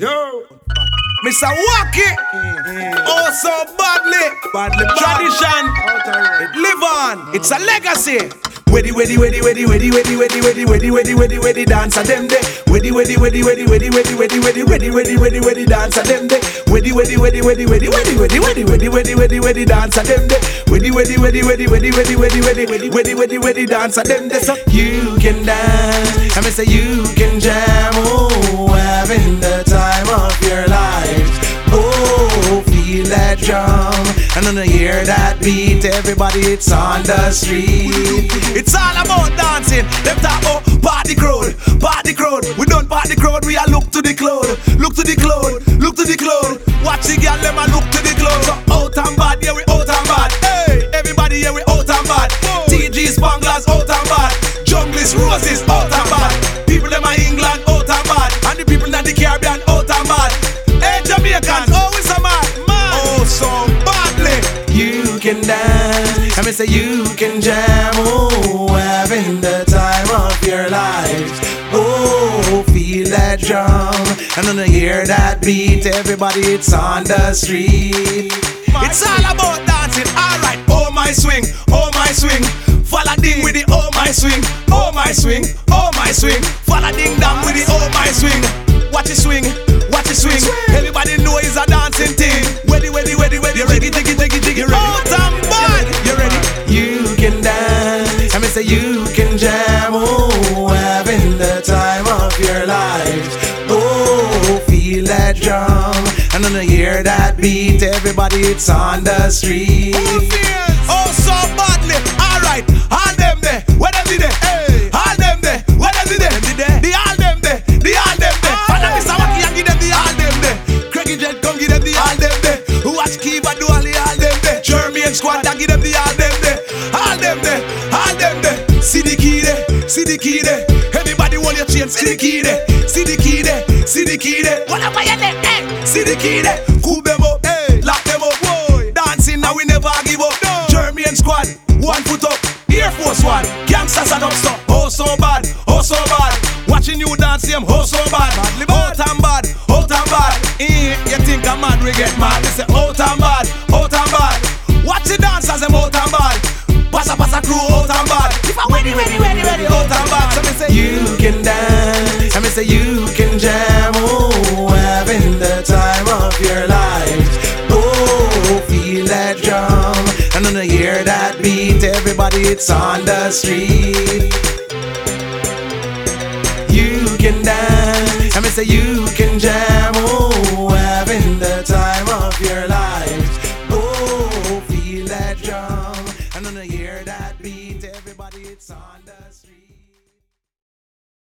Yo, Mr. Wacky, oh so badly, tradition, it live on, it's a legacy. Weddy dance a them day. Weddy dance a them day. Weddy dance a them day. Weddy dance a them day. So you can dance, I mean say you can jam, oh, having the time of your life. Oh, feel that drum, and when I hear that beat, everybody it's on the street. It's all about dancing. Them talk about party crowd, party crowd. We don't party crowd, we a look to the cloud, look to the cloud, look to the cloud. Watch the girl, them a look to the cloud. So out and bad, yeah we out and bad. Hey, everybody yeah we out and bad. TG Spanglers out and bad. Junglist Roses out and bad. People them a England out and bad, and the people in the Caribbean out and bad. Hey Jamaicans, oh it's a man, oh so badly. You can dance, I mean say you can jam, oh, having the time of your life. Oh, feel that drum, and when I hear that beat, everybody it's on the street. It's all about dancing, alright. Oh my swing, follow ding with the oh my swing, oh my swing, oh my swing. Follow ding down with the oh my swing. Watch it swing, watch it swing. Everybody know it's a dancing thing. Weddy, you ready, diggy, ready. Out and bad, you ready? You can dance, I mean say you can jam, oh, having the time of your life. Oh, feel that drum, and when I hear that beat, everybody it's on the street. Oh, so badly, alright. All them there, where them there? Hey, all them there, where them there? The all them there, the all them there. Father Mr. Wacky and give them the all them there. Craigie Jet come give them the all them there. Watch Kiva do all the all them there. German squad and give them the all them there. All them there, all them there. See the key there, see the key there. Everybody want your chain, see the key there. See the key there, see the key there. What up your neck, eh? See the key there. Cool them up, hey, lock them up, boy. Dancing now we never give up. No. German squad, 1 foot up. Air Force One, gangsters and upstop. Oh so bad, oh so bad. Watching you dance them, oh so bad. Out and bad, out and bad. You think I'm mad, we get mad. They say out and bad, out and bad. Watch the dancers, them out and bad. Passa crew, out and bad. If I ready, out and bad. So me say you can dance, I me say you can jam, oh, having the time of your life. Oh, feel that drum, and when I hear that beat, everybody it's on the street. You can dance, I mean say you can jam, oh, having the time of your life. Oh, feel that drum, and when I hear that beat, everybody it's on the street.